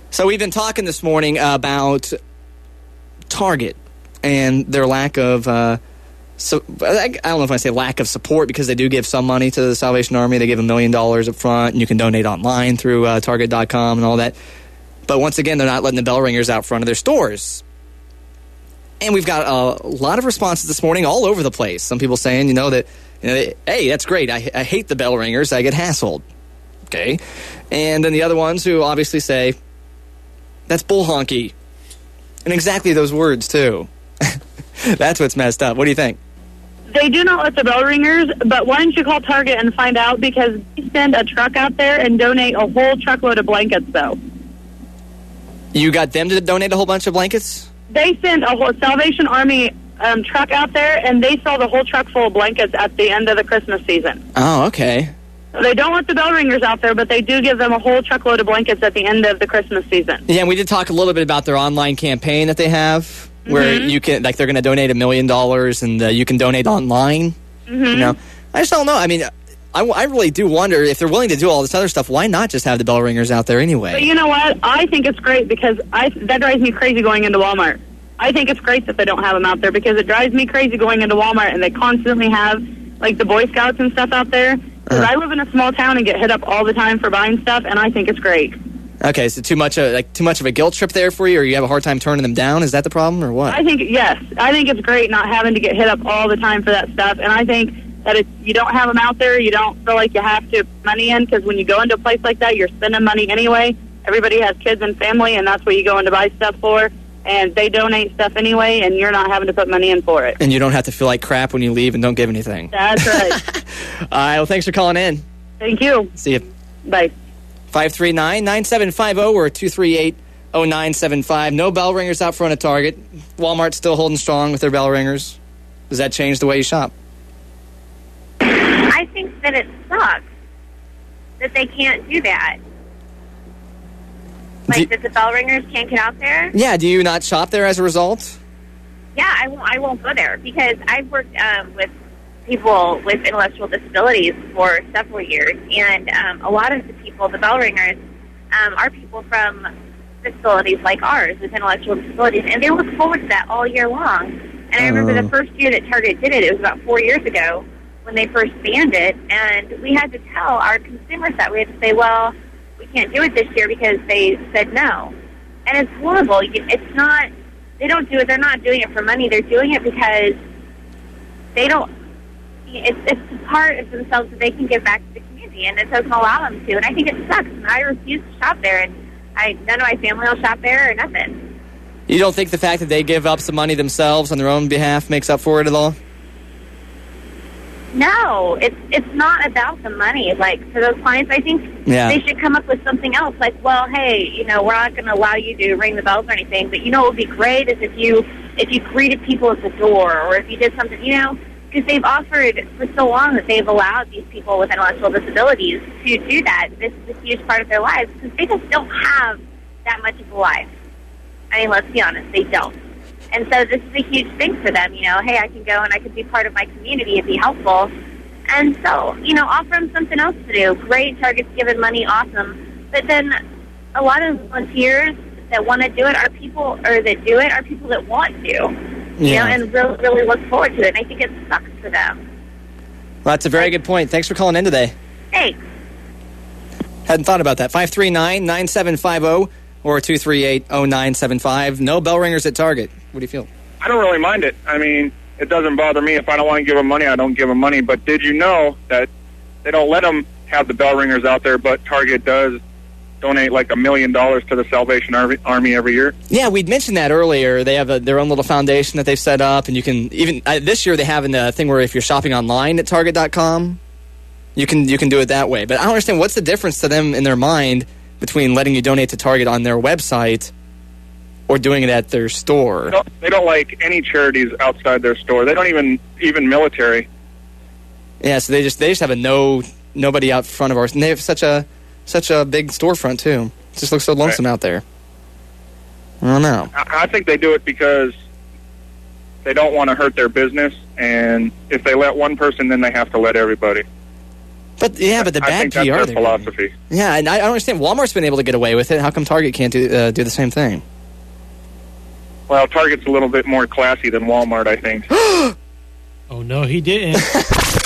So we've been talking this morning about Target and their lack of, I don't know if I say lack of support, because they do give some money to the Salvation Army. They give $1 million up front, and you can donate online through Target.com and all that. But once again, they're not letting the bell ringers out front of their stores. And we've got a lot of responses this morning all over the place. Some people saying, hey, that's great. I hate the bell ringers. I get hassled. Okay. And then the other ones who obviously say, that's bull honky. And exactly those words, too. That's what's messed up. What do you think? They do not let the bell ringers, but why don't you call Target and find out, because they send a truck out there and donate a whole truckload of blankets, though. You got them to donate a whole bunch of blankets? They send a whole Salvation Army truck out there, and they sell the whole truck full of blankets at the end of the Christmas season. Oh, okay. So they don't let the bell ringers out there, but they do give them a whole truckload of blankets at the end of the Christmas season. Yeah, and we did talk a little bit about their online campaign that they have, where you can, they're going to donate $1 million, and you can donate online. I just don't know. I mean, I really do wonder if they're willing to do all this other stuff. Why not just have the bell ringers out there anyway? But you know what? I think it's great, because that drives me crazy going into Walmart. I think it's great that they don't have them out there, because it drives me crazy going into Walmart and they constantly have, like, the Boy Scouts and stuff out there. Because I live in a small town and get hit up all the time for buying stuff, and I think it's great. Okay, so too much of a guilt trip there for you, or you have a hard time turning them down? Is that the problem, or what? Yes. I think it's great not having to get hit up all the time for that stuff, and I think that if you don't have them out there, you don't feel like you have to put money in, because when you go into a place like that, you're spending money anyway. Everybody has kids and family, and that's what you go in to buy stuff for, and they donate stuff anyway, and you're not having to put money in for it. And you don't have to feel like crap when you leave and don't give anything. That's right. All right, well, thanks for calling in. Thank you. See you. Bye. 539-9750 or 238-0975. No bell ringers out front of Target. Walmart's still holding strong with their bell ringers. Does that change the way you shop? I think that it sucks that they can't do that. Like, that the bell ringers can't get out there? Yeah, do you not shop there as a result? Yeah, I won't go there, because I've worked with people with intellectual disabilities for several years, and a lot of the people, the bell ringers, are people from facilities like ours with intellectual disabilities, and they look forward to that all year long. And I remember the first year that Target did it, it was about 4 years ago when they first banned it, and we had to tell our consumers that. We had to say, well, we can't do it this year because they said no. And it's horrible. It's not, they don't do it, they're not doing it for money, they're doing it because they don't, it's a part of themselves that they can give back to the community, and it doesn't allow them to. And I think it sucks, and I refuse to shop there, and none of my family will shop there or nothing. You don't think the fact that they give up some money themselves on their own behalf makes up for it at all? No, it's not about the money. Like, for those clients, I think they should come up with something else. Like, well, hey, we're not going to allow you to ring the bells or anything, but what would be great is if you greeted people at the door, or if you did something, because they've offered for so long that they've allowed these people with intellectual disabilities to do that. This is a huge part of their lives, because they just don't have that much of a life. I mean, let's be honest, they don't. And so this is a huge thing for them, hey, I can go and I can be part of my community and be helpful. And so, offer them something else to do. Great, Target's giving money, awesome. But then a lot of volunteers that want to do it are people, or that do it are people that want to, and really look forward to it. And I think it sucks for them. Well, that's a very good point. Thanks for calling in today. Thanks. Hadn't thought about that. 539-9750 or 238-0975. No bell ringers at Target. What do you feel? I don't really mind it. I mean, it doesn't bother me. If I don't want to give them money, I don't give them money. But did you know that they don't let them have the bell ringers out there, but Target does donate like $1 million to the Salvation Army every year? Yeah, we'd mentioned that earlier. They have their own little foundation that they've set up, and you can even this year they have a thing where if you're shopping online at Target.com, you can do it that way. But I don't understand, what's the difference to them in their mind between letting you donate to Target on their website or doing it at their store? They don't like any charities outside their store. They don't even military. Yeah, so they just have nobody out front of ours, and they have such a big storefront too. It just looks so lonesome out there. I don't know. I think they do it because they don't want to hurt their business, and if they let one person, then they have to let everybody. But the bad PR. I think that's their philosophy. Yeah, and I don't understand. Walmart's been able to get away with it. How come Target can't do the same thing? Well, Target's a little bit more classy than Walmart, I think. Oh, no, he didn't.